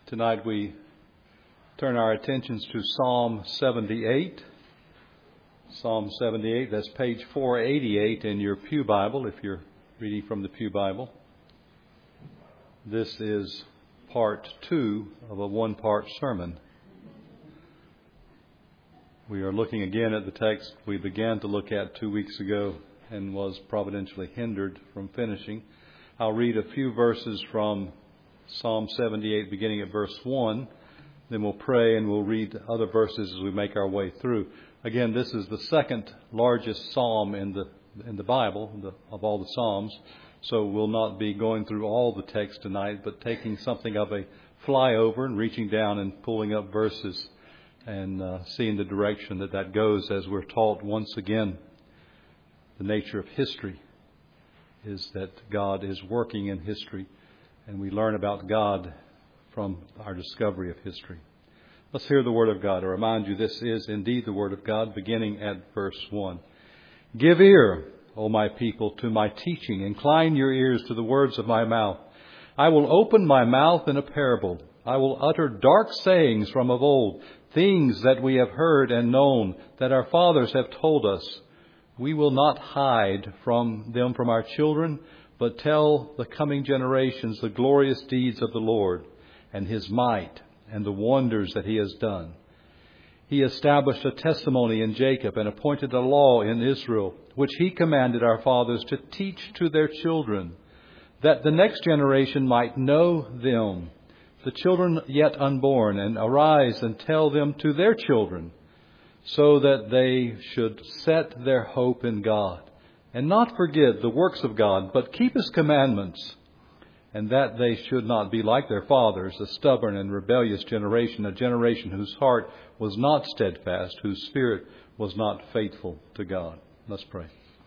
Tonight we turn our attentions to Psalm 78. Psalm 78, that's page 488 in your Pew Bible, if you're reading from the Pew Bible. This is part 2 of a one-part sermon. We are looking again at the text we began to look at 2 weeks ago and was providentially hindered from finishing. I'll read a few verses from Psalm 78, beginning at verse 1. Then we'll pray and we'll read other verses as we make our way through. Again, this is the second largest psalm in the Bible, of all the psalms. So we'll not be going through all the text tonight, but taking something of a flyover and reaching down and pulling up verses and seeing the direction that goes as we're taught once again. The nature of history is that God is working in history, and we learn about God from our discovery of history. Let's hear the Word of God. I remind you, this is indeed the Word of God, beginning at verse 1. Give ear, O my people, to my teaching. Incline your ears to the words of my mouth. I will open my mouth in a parable. I will utter dark sayings from of old, things that we have heard and known, that our fathers have told us. We will not hide from them from our children, but tell the coming generations the glorious deeds of the Lord and His might and the wonders that He has done. He established a testimony in Jacob and appointed a law in Israel, which He commanded our fathers to teach to their children, that the next generation might know them, the children yet unborn, and arise and tell them to their children, so that they should set their hope in God, and not forget the works of God, but keep His commandments, and that they should not be like their fathers, a stubborn and rebellious generation, a generation whose heart was not steadfast, whose spirit was not faithful to God. Let's pray.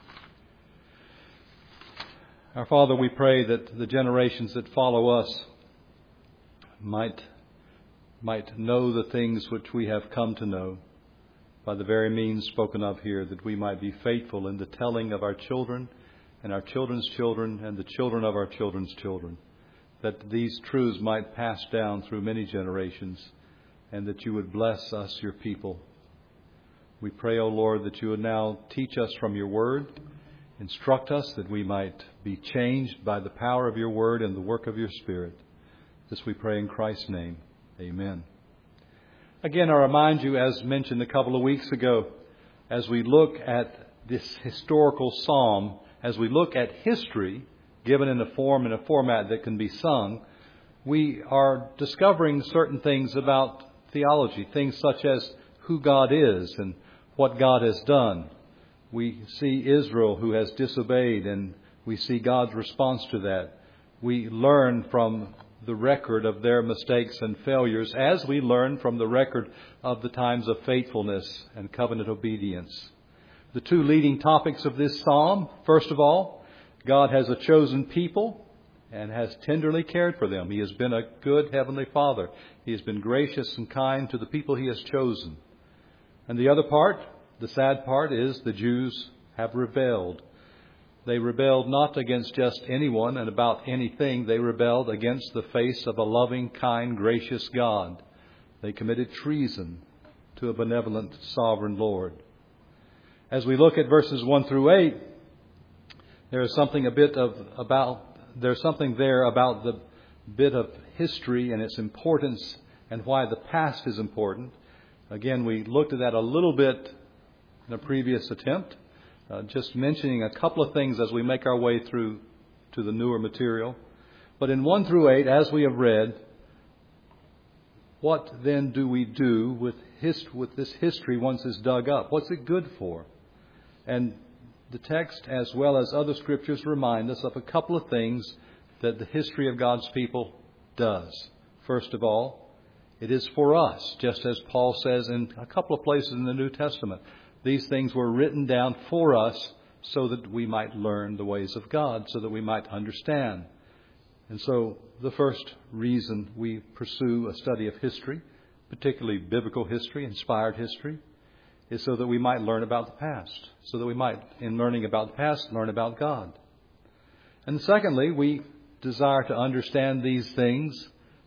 Our Father, we pray that the generations that follow us might know the things which we have come to know by the very means spoken of here, that we might be faithful in the telling of our children and our children's children and the children of our children's children, that these truths might pass down through many generations, and that you would bless us, your people. We pray, O Lord, that you would now teach us from your word, instruct us that we might be changed by the power of your word and the work of your Spirit. This we pray in Christ's name. Amen. Again, I remind you, as mentioned a couple of weeks ago, as we look at this historical psalm, as we look at history, given in a form and a format that can be sung, we are discovering certain things about theology, things such as who God is and what God has done. We see Israel who has disobeyed, and we see God's response to that. We learn from the record of their mistakes and failures, as we learn from the record of the times of faithfulness and covenant obedience. The two leading topics of this psalm: first of all, God has a chosen people and has tenderly cared for them. He has been a good Heavenly Father. He has been gracious and kind to the people He has chosen. And the other part, the sad part, is the Jews have rebelled. They rebelled not against just anyone and about anything. They rebelled against the face of a loving, kind, gracious God. They committed treason to a benevolent, sovereign Lord. As we look at verses 1 through 8, there is something there about the bit of history and its importance and why the past is important. Again, we looked at that a little bit in a previous attempt. Just mentioning a couple of things as we make our way through to the newer material. But in 1 through 8, as we have read, what then do we do with this history once it's dug up? What's it good for? And the text, as well as other scriptures, remind us of a couple of things that the history of God's people does. First of all, it is for us, just as Paul says in a couple of places in the New Testament. These things were written down for us so that we might learn the ways of God, so that we might understand. And so the first reason we pursue a study of history, particularly biblical history, inspired history, is so that we might learn about the past, so that we might, in learning about the past, learn about God. And secondly, we desire to understand these things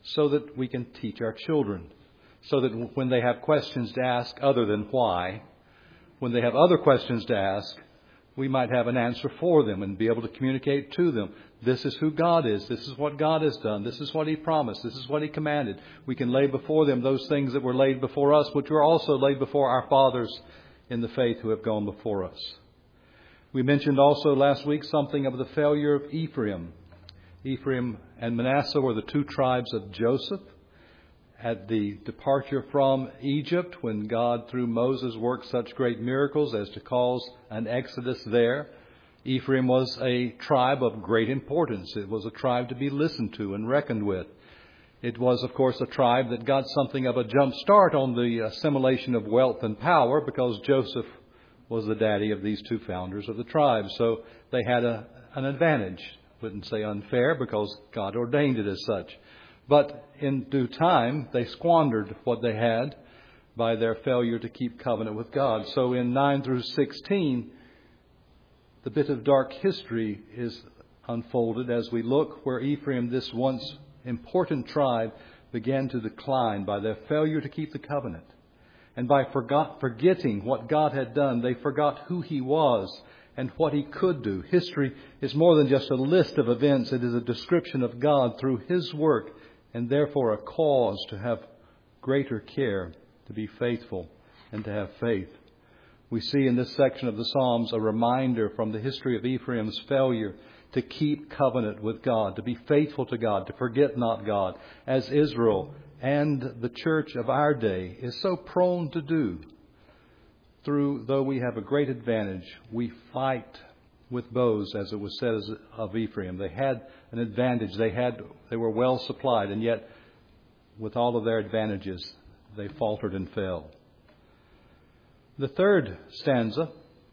so that we can teach our children, so that when they have questions to ask other than why, when they have other questions to ask, we might have an answer for them and be able to communicate to them. This is who God is. This is what God has done. This is what He promised. This is what He commanded. We can lay before them those things that were laid before us, which were also laid before our fathers in the faith who have gone before us. We mentioned also last week something of the failure of Ephraim. Ephraim and Manasseh were the two tribes of Joseph. At the departure from Egypt, when God, through Moses, worked such great miracles as to cause an exodus there, Ephraim was a tribe of great importance. It was a tribe to be listened to and reckoned with. It was, of course, a tribe that got something of a jump start on the assimilation of wealth and power because Joseph was the daddy of these two founders of the tribe. So they had an advantage. Wouldn't say unfair because God ordained it as such. But in due time, they squandered what they had by their failure to keep covenant with God. So in 9 through 16, the bit of dark history is unfolded as we look where Ephraim, this once important tribe, began to decline by their failure to keep the covenant. And by forgetting what God had done, they forgot who He was and what He could do. History is more than just a list of events. It is a description of God through His work, and therefore a cause to have greater care, to be faithful, and to have faith. We see in this section of the Psalms a reminder from the history of Ephraim's failure to keep covenant with God, to be faithful to God, to forget not God, as Israel and the church of our day is so prone to do. Though we have a great advantage, we fight with bows, as it was said of Ephraim. They had an advantage. They were well supplied, and yet with all of their advantages, they faltered and fell. The third stanza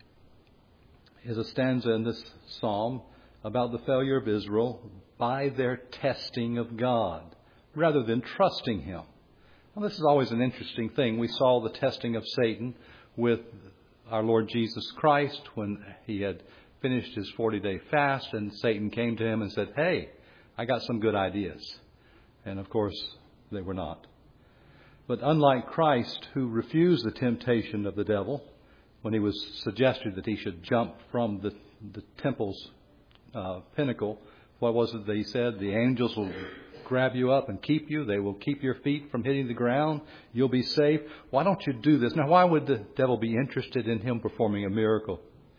is a stanza in this psalm about the failure of Israel by their testing of God, rather than trusting Him. Well, this is always an interesting thing. We saw the testing of Satan with our Lord Jesus Christ when He had finished His 40-day fast, and Satan came to Him and said, "Hey, I got some good ideas." And of course, they were not. But unlike Christ, who refused the temptation of the devil when he was suggested that he should jump from the temple's pinnacle, what was it that He said? The angels will grab you up and keep you. They will keep your feet from hitting the ground. You'll be safe. Why don't you do this? Now, why would the devil be interested in him performing a miracle?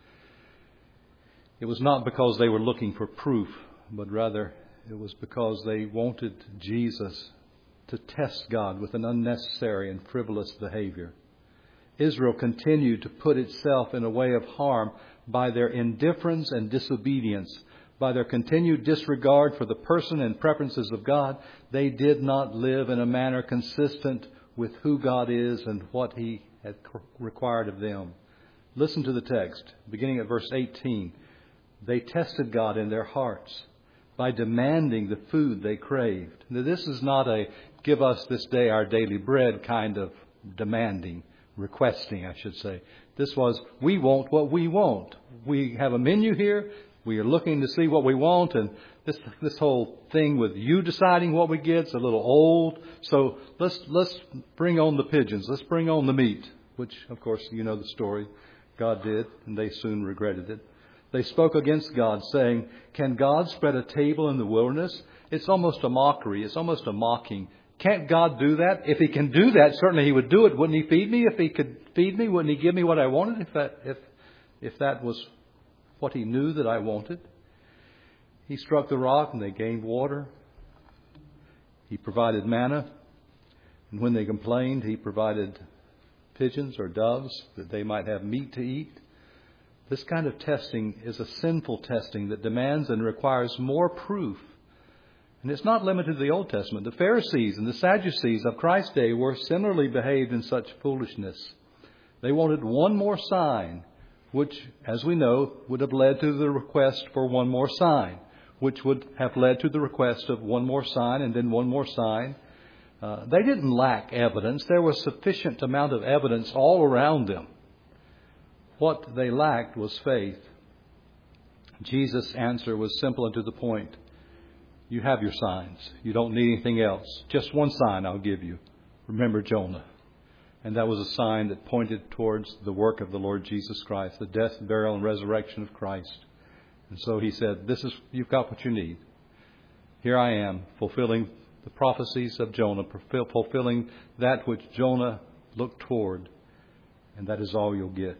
It was not because they were looking for proof, but rather it was because they wanted Jesus to test God with an unnecessary and frivolous behavior. Israel continued to put itself in a way of harm by their indifference and disobedience. By their continued disregard for the person and preferences of God, they did not live in a manner consistent with who God is and what He had required of them. Listen to the text, beginning at verse 18. They tested God in their hearts by demanding the food they craved. Now, this is not a give us this day our daily bread kind of demanding, requesting, I should say. This was, we want what we want. We have a menu here. We are looking to see what we want, and this whole thing with you deciding what we get is a little old. So let's bring on the pigeons. Let's bring on the meat, which, of course, you know the story. God did, and they soon regretted it. They spoke against God, saying, "Can God spread a table in the wilderness?" It's almost a mockery. It's almost a mocking. Can't God do that? If He can do that, certainly He would do it. Wouldn't He feed me? If He could feed me, wouldn't He give me what I wanted? If that was what He knew that I wanted. He struck the rock and they gained water. He provided manna. And when they complained, He provided pigeons or doves that they might have meat to eat. This kind of testing is a sinful testing that demands and requires more proof. And it's not limited to the Old Testament. The Pharisees and the Sadducees of Christ's day were similarly behaved in such foolishness. They wanted one more sign, which, as we know, would have led to the request for one more sign, which would have led to the request of one more sign and then one more sign. They didn't lack evidence. There was sufficient amount of evidence all around them. What they lacked was faith. Jesus' answer was simple and to the point. You have your signs. You don't need anything else. Just one sign I'll give you. Remember Jonah. And that was a sign that pointed towards the work of the Lord Jesus Christ, the death, burial, and resurrection of Christ. And so he said, you've got what you need. Here I am, fulfilling the prophecies of Jonah, fulfilling that which Jonah looked toward. And that is all you'll get.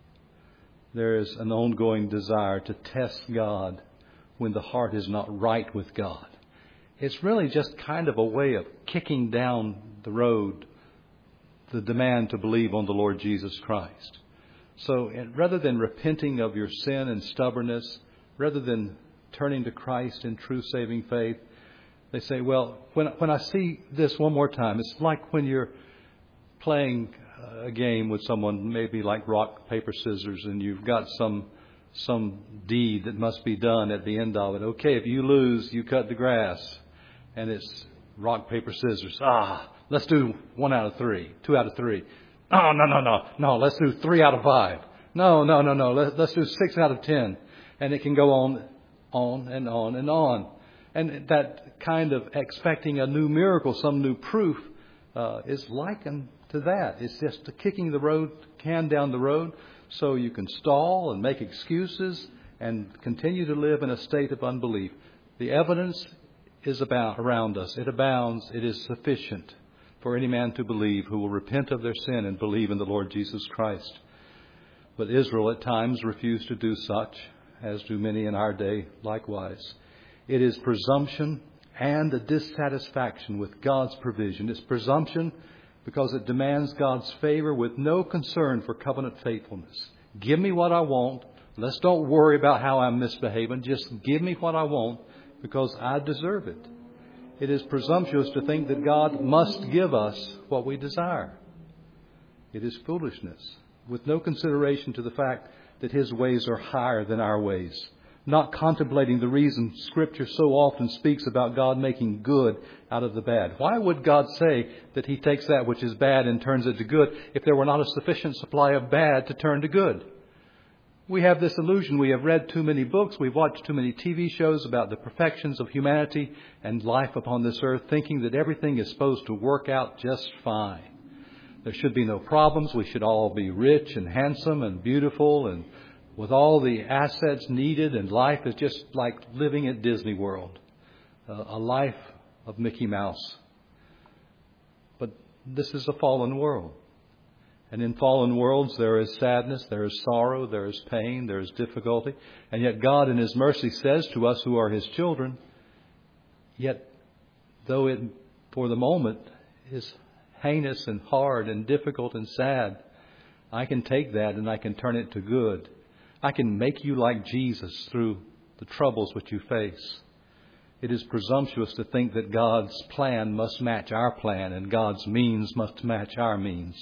There is an ongoing desire to test God when the heart is not right with God. It's really just kind of a way of kicking down the road the demand to believe on the Lord Jesus Christ. So rather than repenting of your sin and stubbornness, rather than turning to Christ in true saving faith, they say, well, when I see this one more time, it's like when you're playing a game with someone, maybe like rock, paper, scissors, and you've got some deed that must be done at the end of it. Okay, if you lose, you cut the grass. And it's rock, paper, scissors. Let's do 1 out of 3, 2 out of 3. Oh, no, let's do 3 out of 5. No, let's do 6 out of 10. And it can go on and on and on. And that kind of expecting a new miracle, some new proof, is likened to that. It's just kicking the can down the road so you can stall and make excuses and continue to live in a state of unbelief. The evidence is around us. It abounds. It is sufficient for any man to believe who will repent of their sin and believe in the Lord Jesus Christ. But Israel at times refused to do such, as do many in our day likewise. It is presumption and a dissatisfaction with God's provision. It's presumption because it demands God's favor with no concern for covenant faithfulness. Give me what I want. Let's don't worry about how I'm misbehaving. Just give me what I want because I deserve it. It is presumptuous to think that God must give us what we desire. It is foolishness with no consideration to the fact that His ways are higher than our ways. Not contemplating the reason Scripture so often speaks about God making good out of the bad. Why would God say that He takes that which is bad and turns it to good if there were not a sufficient supply of bad to turn to good? We have this illusion. We have read too many books. We've watched too many TV shows about the perfections of humanity and life upon this earth, thinking that everything is supposed to work out just fine. There should be no problems. We should all be rich and handsome and beautiful and with all the assets needed, and life is just like living at Disney World, a life of Mickey Mouse. But this is a fallen world. And in fallen worlds there is sadness, there is sorrow, there is pain, there is difficulty. And yet God in His mercy says to us who are His children, yet though it for the moment is heinous and hard and difficult and sad, I can take that and I can turn it to good. I can make you like Jesus through the troubles which you face. It is presumptuous to think that God's plan must match our plan and God's means must match our means.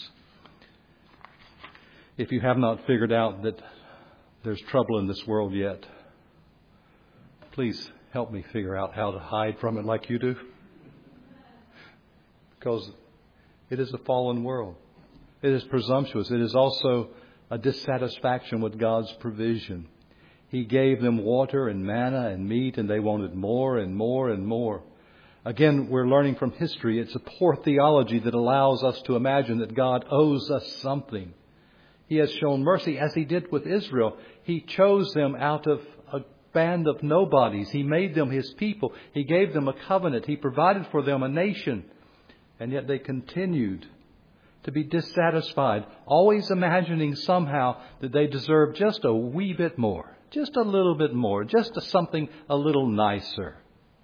If you have not figured out that there's trouble in this world yet, please help me figure out how to hide from it like you do. Because it is a fallen world. It is presumptuous. It is also a dissatisfaction with God's provision. He gave them water and manna and meat, and they wanted more and more and more. Again, we're learning from history. It's a poor theology that allows us to imagine that God owes us something. He has shown mercy as He did with Israel. He chose them out of a band of nobodies. He made them His people. He gave them a covenant. He provided for them a nation. And yet they continued to be dissatisfied, always imagining somehow that they deserve just a wee bit more, just a little bit more, just something a little nicer.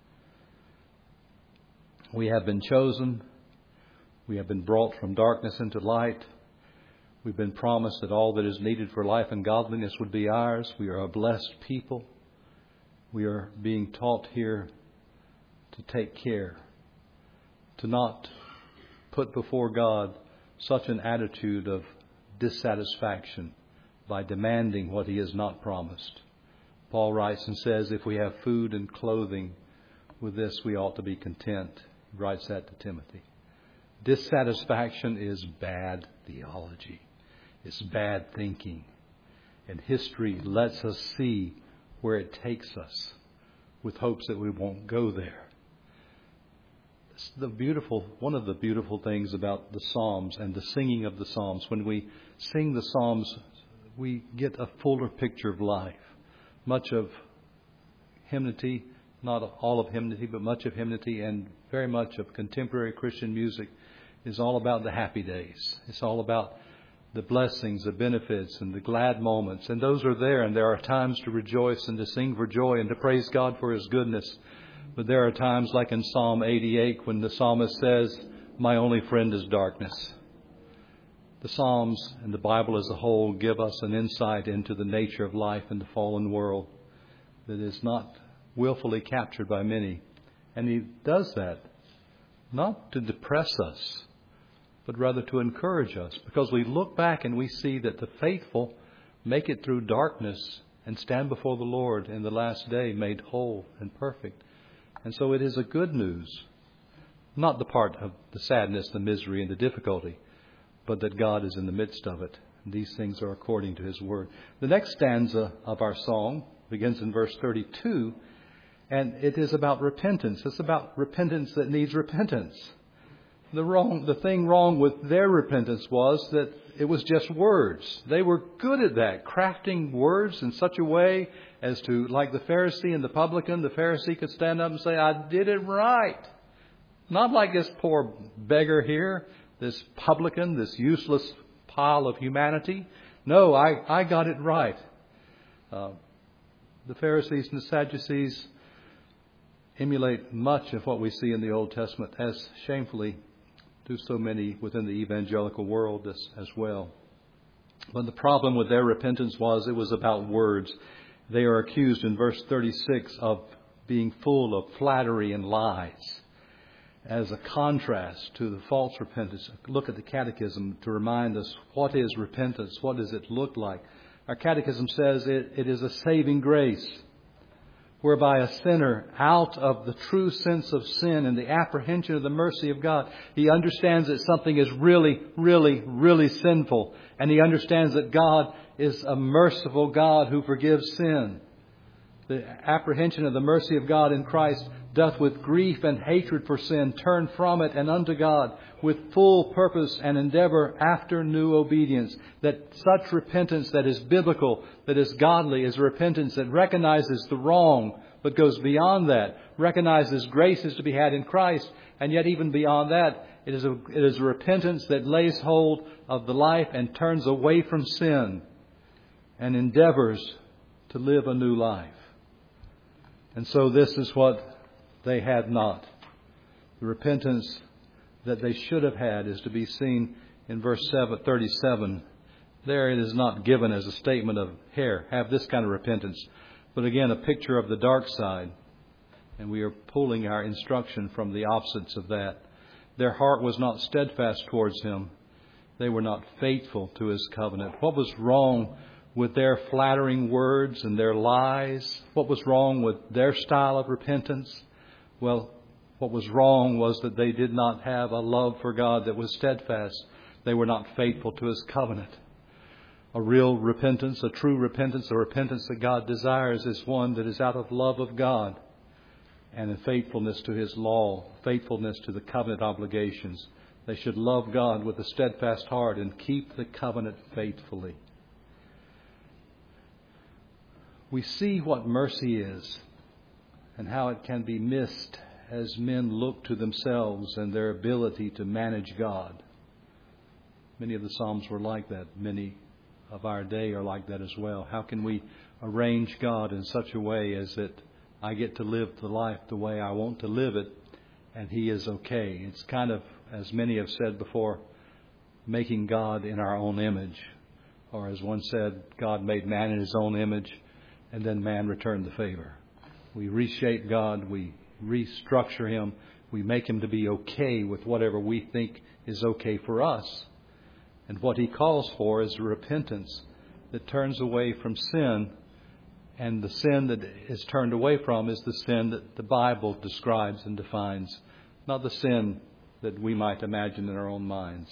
We have been chosen. We have been brought from darkness into light. We've been promised that all that is needed for life and godliness would be ours. We are a blessed people. We are being taught here to take care, to not put before God such an attitude of dissatisfaction by demanding what He has not promised. Paul writes and says, if we have food and clothing, with this we ought to be content. He writes that to Timothy. Dissatisfaction is bad theology. It's bad thinking. And history lets us see where it takes us with hopes that we won't go there. It's one of the beautiful things about the Psalms and the singing of the Psalms. When we sing the Psalms, we get a fuller picture of life. Much of hymnody, not all of hymnody, but much of hymnody and very much of contemporary Christian music is all about the happy days. It's all about the blessings, the benefits, and the glad moments. And those are there, and there are times to rejoice and to sing for joy and to praise God for His goodness. But there are times, like in Psalm 88, when the psalmist says, "My only friend is darkness." The Psalms and the Bible as a whole give us an insight into the nature of life in the fallen world that is not willfully captured by many. And He does that not to depress us, but rather to encourage us, because we look back and we see that the faithful make it through darkness and stand before the Lord in the last day made whole and perfect. And so it is a good news, not the part of the sadness, the misery, and the difficulty, but that God is in the midst of it. And these things are according to His Word. The next stanza of our song begins in verse 32, and it is about repentance. It's about repentance that needs repentance. The thing wrong with their repentance was that it was just words. They were good at that, crafting words in such a way as to, like the Pharisee and the publican, the Pharisee could stand up and say, "I did it right." Not like this poor beggar here, this publican, this useless pile of humanity. No, I got it right. The Pharisees and the Sadducees emulate much of what we see in the Old Testament, as shamefully do so many within the evangelical world as well. But the problem with their repentance was it was about words. They are accused in verse 36 of being full of flattery and lies. As a contrast to the false repentance, look at the Catechism to remind us what is repentance, what does it look like. Our Catechism says it is a saving grace, whereby a sinner, out of the true sense of sin and the apprehension of the mercy of God, he understands that something is really, really, really sinful. And he understands that God is a merciful God who forgives sin. The apprehension of the mercy of God in Christ doth with grief and hatred for sin turn from it and unto God with full purpose and endeavor after new obedience. That such repentance that is biblical, that is godly, is repentance that recognizes the wrong, but goes beyond that, recognizes grace is to be had in Christ, and yet even beyond that, it is a repentance that lays hold of the life and turns away from sin and endeavors to live a new life. And so this is what they had not. The repentance that they should have had is to be seen in verse 37. There it is not given as a statement of, here, have this kind of repentance. But again, a picture of the dark side. And we are pulling our instruction from the opposites of that. Their heart was not steadfast towards Him. They were not faithful to His covenant. What was wrong with their flattering words and their lies? What was wrong with their style of repentance? Well, what was wrong was that they did not have a love for God that was steadfast. They were not faithful to His covenant. A real repentance, a true repentance, a repentance that God desires is one that is out of love of God and in faithfulness to His law, faithfulness to the covenant obligations. They should love God with a steadfast heart and keep the covenant faithfully. We see what mercy is and how it can be missed as men look to themselves and their ability to manage God. Many of the Psalms were like that. Many of our day are like that as well. How can we arrange God in such a way as that I get to live the life the way I want to live it and He is okay? It's kind of, as many have said before, making God in our own image. Or as one said, God made man in His own image and then man returned the favor. We reshape God, we restructure Him, we make Him to be okay with whatever we think is okay for us. And what He calls for is repentance that turns away from sin. And the sin that is turned away from is the sin that the Bible describes and defines, not the sin that we might imagine in our own minds.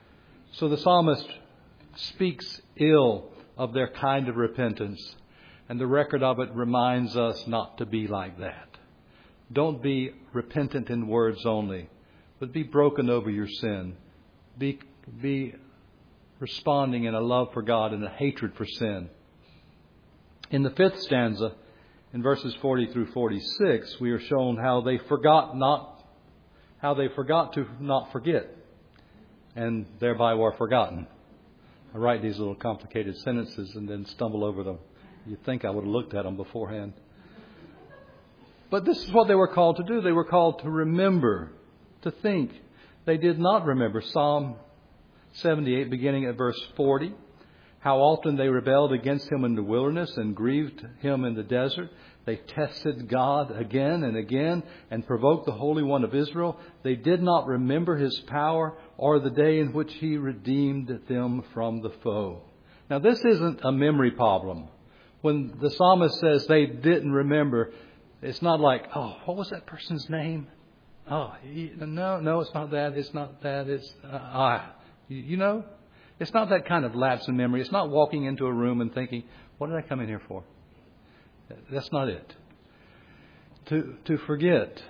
So the psalmist speaks ill of their kind of repentance. And the record of it reminds us not to be like that. Don't be repentant in words only, but be broken over your sin. Be responding in a love for God and a hatred for sin. In the 5th stanza, in verses 40 through 46, we are shown how they forgot to not forget, and thereby were forgotten. I write these little complicated sentences and then stumble over them. You'd think I would have looked at them beforehand. But this is what they were called to do. They were called to remember, to think. They did not remember. Psalm 78, beginning at verse 40. How often they rebelled against Him in the wilderness and grieved Him in the desert. They tested God again and again and provoked the Holy One of Israel. They did not remember His power or the day in which He redeemed them from the foe. Now, this isn't a memory problem. When the psalmist says they didn't remember, it's not like, oh, what was that person's name? Oh, no, it's not that. It's not that. It's, you know, it's not that kind of lapse in memory. It's not walking into a room and thinking, what did I come in here for? That's not it. To forget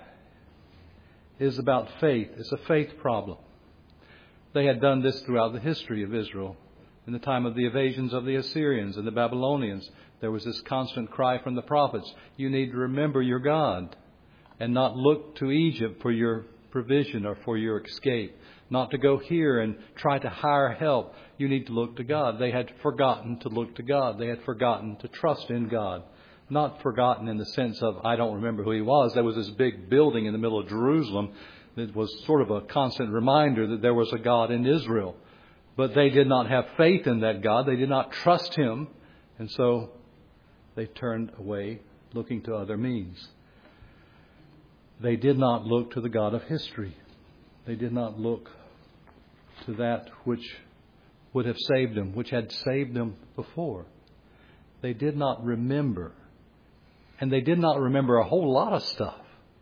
is about faith. It's a faith problem. They had done this throughout the history of Israel. In the time of the invasions of the Assyrians and the Babylonians, there was this constant cry from the prophets, you need to remember your God and not look to Egypt for your provision or for your escape. Not to go here and try to hire help. You need to look to God. They had forgotten to look to God. They had forgotten to trust in God. Not forgotten in the sense of, I don't remember who He was. There was this big building in the middle of Jerusalem that was sort of a constant reminder that there was a God in Israel. But they did not have faith in that God. They did not trust Him. And so they turned away, looking to other means. They did not look to the God of history. They did not look to that which would have saved them, which had saved them before. They did not remember. And they did not remember a whole lot of stuff.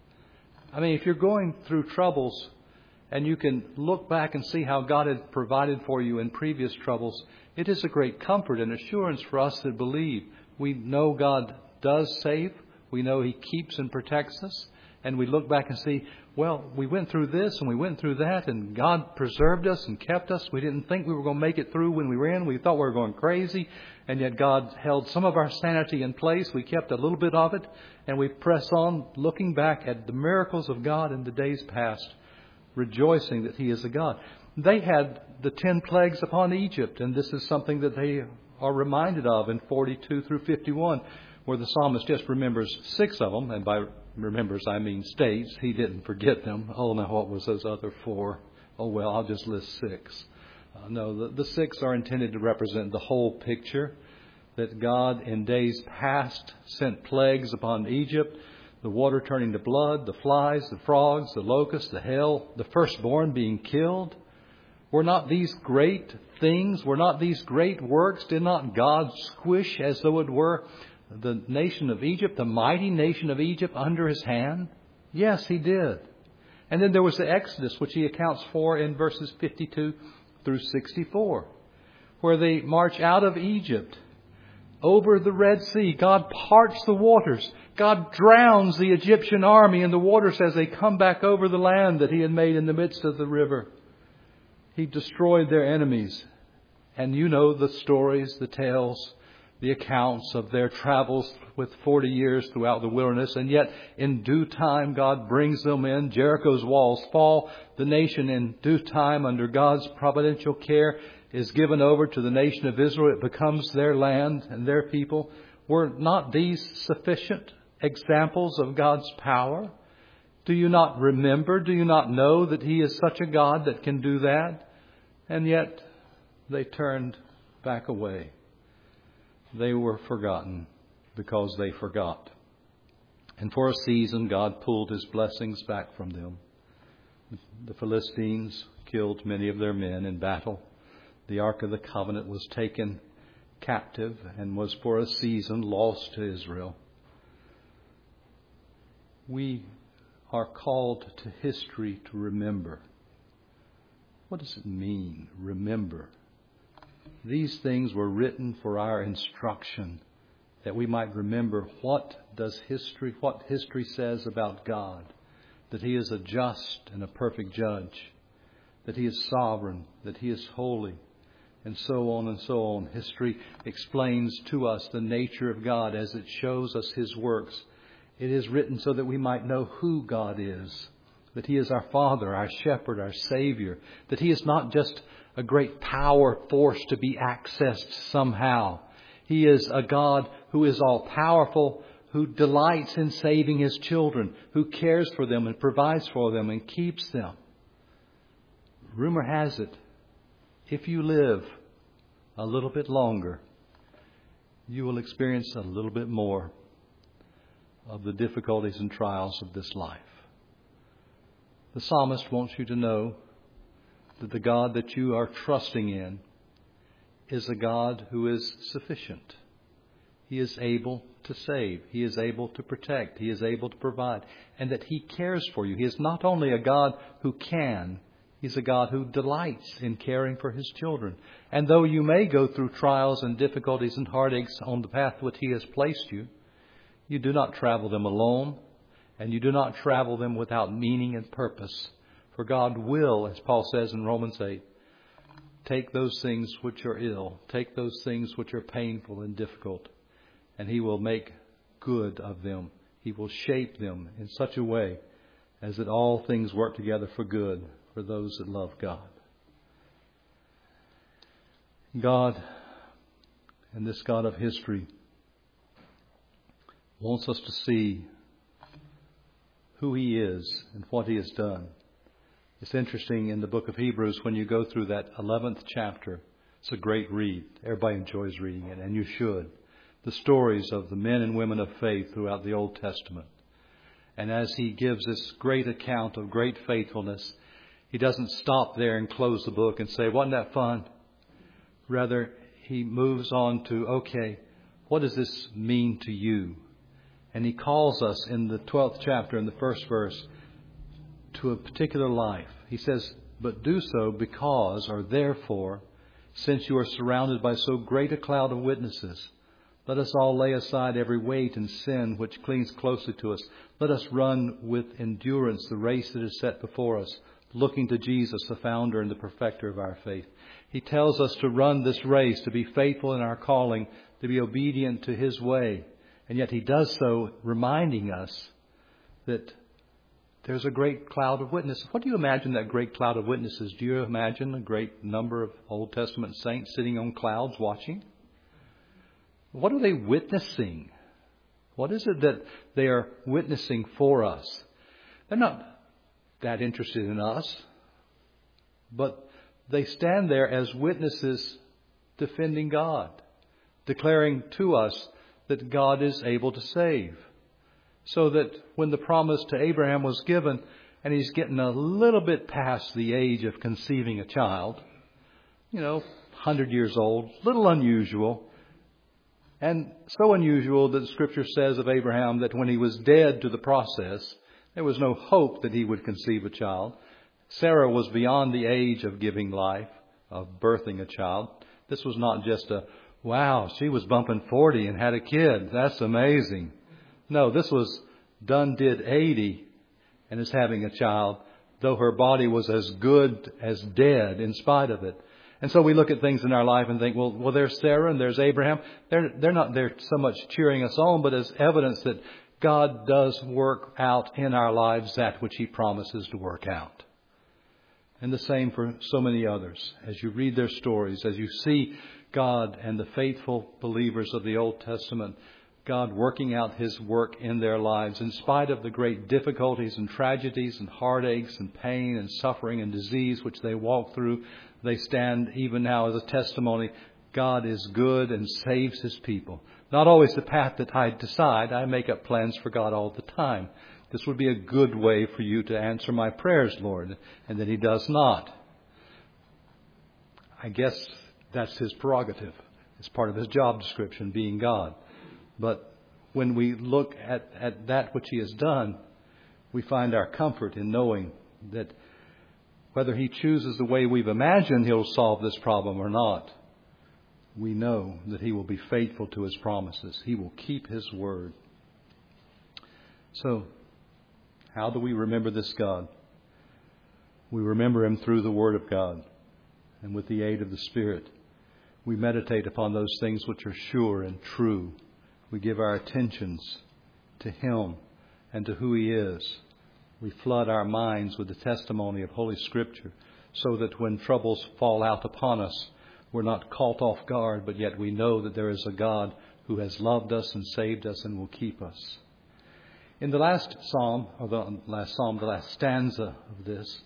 I mean, if you're going through troubles and you can look back and see how God had provided for you in previous troubles, it is a great comfort and assurance for us that believe. We know God does save. We know He keeps and protects us. And we look back and see, well, we went through this and we went through that and God preserved us and kept us. We didn't think we were going to make it through when we were in. We thought we were going crazy. And yet God held some of our sanity in place. We kept a little bit of it. And we press on looking back at the miracles of God in the days past, rejoicing that He is a God. They had the 10 plagues upon Egypt. And this is something that they are reminded of in 42 through 51, where the psalmist just remembers 6 of them. And by remembers, I mean states. He didn't forget them. Oh, now what was those other 4? Oh, well, I'll just list 6. No, the 6 are intended to represent the whole picture. That God in days past sent plagues upon Egypt. The water turning to blood, the flies, the frogs, the locusts, the hail, the firstborn being killed. Were not these great things? Were not these great works? Did not God squish, as though it were, the nation of Egypt, the mighty nation of Egypt, under His hand? Yes, He did. And then there was the Exodus, which He accounts for in verses 52 through 64, where they march out of Egypt over the Red Sea. God parts the waters. God drowns the Egyptian army in the waters as they come back over the land that He had made in the midst of the river. He destroyed their enemies. And you know the stories, the tales, the accounts of their travels with 40 years throughout the wilderness. And yet in due time, God brings them in. Jericho's walls fall. The nation in due time, under God's providential care, is given over to the nation of Israel. It becomes their land and their people. Were not these sufficient examples of God's power? Do you not remember? Do you not know that He is such a God that can do that? And yet they turned back away. They were forgotten because they forgot. And for a season, God pulled His blessings back from them. The Philistines killed many of their men in battle. The Ark of the Covenant was taken captive and was for a season lost to Israel. We are called to history to remember. What does it mean, remember? These things were written for our instruction, that we might remember what history says about God, that He is a just and a perfect judge, that He is sovereign, that He is holy, and so on and so on. History explains to us the nature of God as it shows us His works. It is written so that we might know who God is, that He is our Father, our Shepherd, our Savior, that He is not just a great power force to be accessed somehow. He is a God who is all-powerful, who delights in saving His children, who cares for them and provides for them and keeps them. Rumor has it, if you live a little bit longer, you will experience a little bit more of the difficulties and trials of this life. The psalmist wants you to know that the God that you are trusting in is a God who is sufficient. He is able to save. He is able to protect. He is able to provide. And that He cares for you. He is not only a God who can, He's a God who delights in caring for His children. And though you may go through trials and difficulties and heartaches on the path which He has placed you, you do not travel them alone, and you do not travel them without meaning and purpose. For God will, as Paul says in Romans 8, take those things which are ill, take those things which are painful and difficult, and He will make good of them. He will shape them in such a way as that all things work together for good for those that love God. God, and this God of history, wants us to see who He is and what He has done. It's interesting in the book of Hebrews when you go through that 11th chapter. It's a great read. Everybody enjoys reading it, and you should. The stories of the men and women of faith throughout the Old Testament. And as he gives this great account of great faithfulness, he doesn't stop there and close the book and say, wasn't that fun? Rather, he moves on to, okay, what does this mean to you? And he calls us in the 12th chapter, in the first verse, to a particular life. He says, but do so because, or therefore, since you are surrounded by so great a cloud of witnesses, let us all lay aside every weight and sin which clings closely to us. Let us run with endurance the race that is set before us, looking to Jesus, the founder and the perfecter of our faith. He tells us to run this race, to be faithful in our calling, to be obedient to His way. And yet He does so reminding us that there's a great cloud of witnesses. What do you imagine that great cloud of witnesses? Do you imagine a great number of Old Testament saints sitting on clouds watching? What are they witnessing? What is it that they are witnessing for us? They're not that interested in us, but they stand there as witnesses defending God, declaring to us that God is able to save. So that when the promise to Abraham was given, and he's getting a little bit past the age of conceiving a child, 100 years old, little unusual, and so unusual that the Scripture says of Abraham that when he was dead to the process, there was no hope that he would conceive a child. Sarah was beyond the age of giving life, of birthing a child. This was not just wow, she was bumping 40 and had a kid. That's amazing. No, this was done did 80 and is having a child, though her body was as good as dead in spite of it. And so we look at things in our life and think, well, there's Sarah and there's Abraham. They're not there so much cheering us on, but as evidence that God does work out in our lives that which He promises to work out. And the same for so many others. As you read their stories, as you see God and the faithful believers of the Old Testament, God working out His work in their lives in spite of the great difficulties and tragedies and heartaches and pain and suffering and disease which they walk through, they stand even now as a testimony. God is good and saves His people. Not always the path that I decide. I make up plans for God all the time. This would be a good way for you to answer my prayers, Lord. And then He does not. I guess that's His prerogative. It's part of His job description, being God. But when we look at that which He has done, we find our comfort in knowing that whether He chooses the way we've imagined He'll solve this problem or not, we know that He will be faithful to His promises. He will keep His word. So, how do we remember this God? We remember Him through the Word of God and with the aid of the Spirit. We meditate upon those things which are sure and true. We give our attentions to Him and to who He is. We flood our minds with the testimony of Holy Scripture so that when troubles fall out upon us, we're not caught off guard, but yet we know that there is a God who has loved us and saved us and will keep us. In the last psalm, the last stanza of this,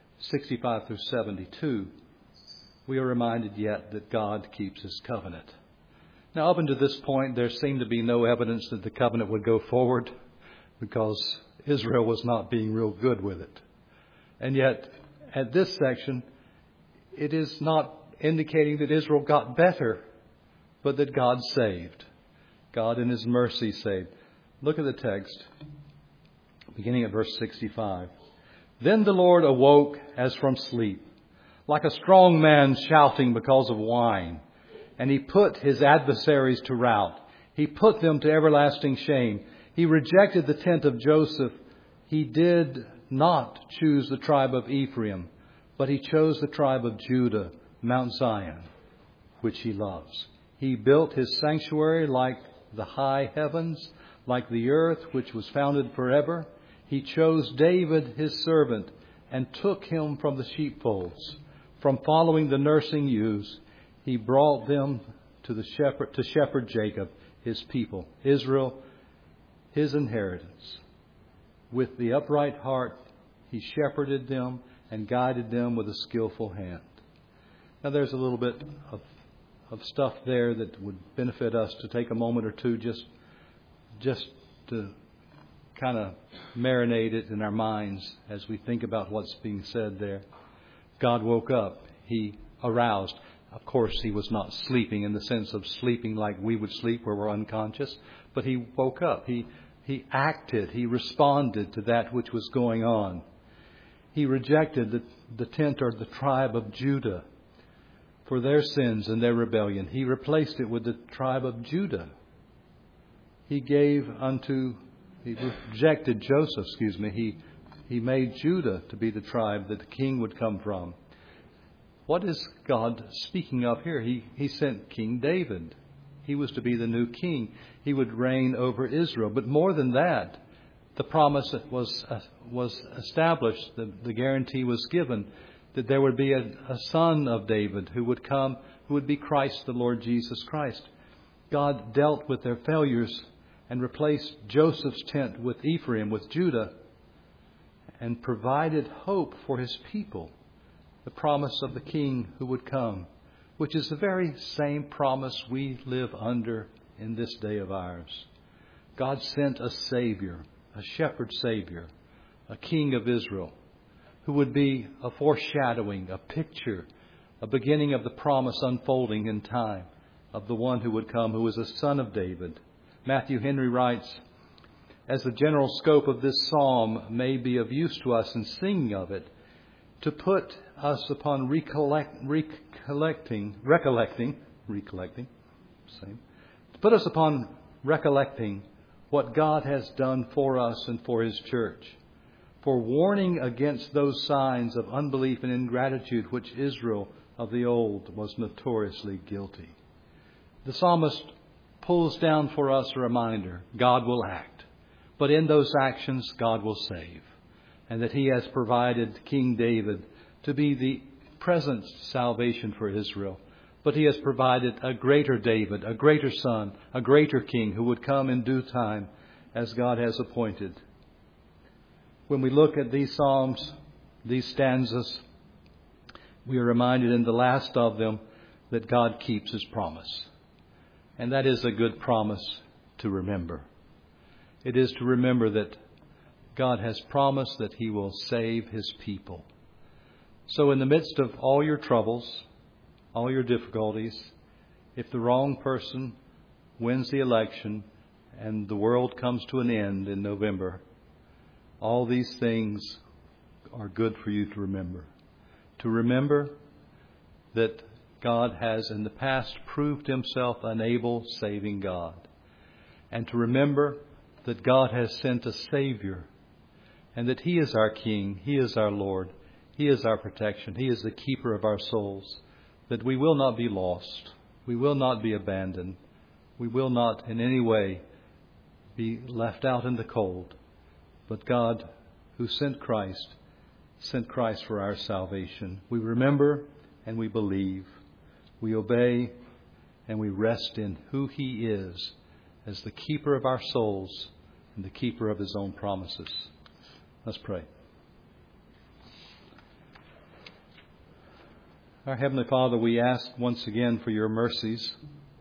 65 through 72, we are reminded yet that God keeps His covenant. Now, up until this point, there seemed to be no evidence that the covenant would go forward because Israel was not being real good with it. And yet, at this section, it is not indicating that Israel got better, but that God saved. God in His mercy saved. Look at the text, beginning at verse 65. Then the Lord awoke as from sleep, like a strong man shouting because of wine. And He put his adversaries to rout. He put them to everlasting shame. He rejected the tent of Joseph. He did not choose the tribe of Ephraim, but He chose the tribe of Judah, Mount Zion, which He loves. He built His sanctuary like the high heavens, like the earth which was founded forever. He chose David His servant and took him from the sheepfolds. From following the nursing ewes, He brought them to shepherd Jacob, His people, Israel, His inheritance. With the upright heart, He shepherded them and guided them with a skillful hand. Now there's a little bit of stuff there that would benefit us to take a moment or two just to kind of marinate it in our minds as we think about what's being said there. God woke up. He aroused. Of course, He was not sleeping in the sense of sleeping like we would sleep where we're unconscious, but He woke up. He acted. He responded to that which was going on. He rejected the tent or the tribe of Judah for their sins and their rebellion. He replaced it with the tribe of Judah. He rejected Joseph, He made Judah to be the tribe that the king would come from. What is God speaking of here? He sent King David. He was to be the new king. He would reign over Israel. But more than that, the promise was established, the guarantee was given that there would be a son of David who would come, who would be Christ, the Lord Jesus Christ. God dealt with their failures and replaced Joseph's tent with Ephraim, with Judah, and provided hope for His people. The promise of the King who would come, which is the very same promise we live under in this day of ours. God sent a Savior, a shepherd Savior, a King of Israel, who would be a foreshadowing, a picture, a beginning of the promise unfolding in time of the one who would come, who is a son of David. Matthew Henry writes, as the general scope of this psalm may be of use to us in singing of it, to put us upon recollecting, what God has done for us and for His church, for warning against those signs of unbelief and ingratitude which Israel of the old was notoriously guilty. The psalmist pulls down for us a reminder: God will act, but in those actions God will save, and that He has provided King David to be the present salvation for Israel. But He has provided a greater David, a greater son, a greater king who would come in due time as God has appointed. When we look at these psalms, these stanzas, we are reminded in the last of them that God keeps His promise. And that is a good promise to remember. It is to remember that God has promised that He will save His people. So in the midst of all your troubles, all your difficulties, if the wrong person wins the election and the world comes to an end in November, all these things are good for you to remember. To remember that God has in the past proved Himself an able, saving God. And to remember that God has sent a Savior, and that He is our King, He is our Lord, He is our protection, He is the keeper of our souls, that we will not be lost, we will not be abandoned, we will not in any way be left out in the cold. But God, who sent Christ for our salvation. We remember and we believe. We obey and we rest in who He is as the keeper of our souls and the keeper of His own promises. Let's pray. Our Heavenly Father, we ask once again for Your mercies.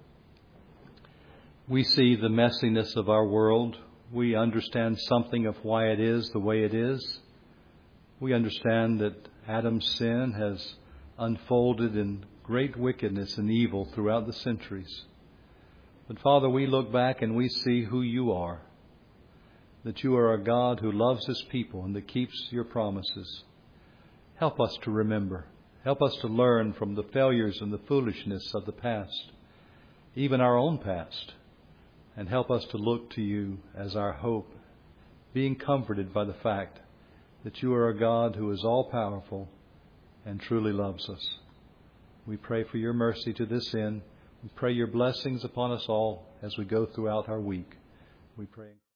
We see the messiness of our world. We understand something of why it is the way it is. We understand that Adam's sin has unfolded in great wickedness and evil throughout the centuries. But Father, we look back and we see who You are, that You are a God who loves His people and that keeps Your promises. Help us to remember. Help us to learn from the failures and the foolishness of the past, even our own past, and help us to look to You as our hope, being comforted by the fact that You are a God who is all-powerful and truly loves us. We pray for Your mercy to this end. We pray Your blessings upon us all as we go throughout our week. We pray.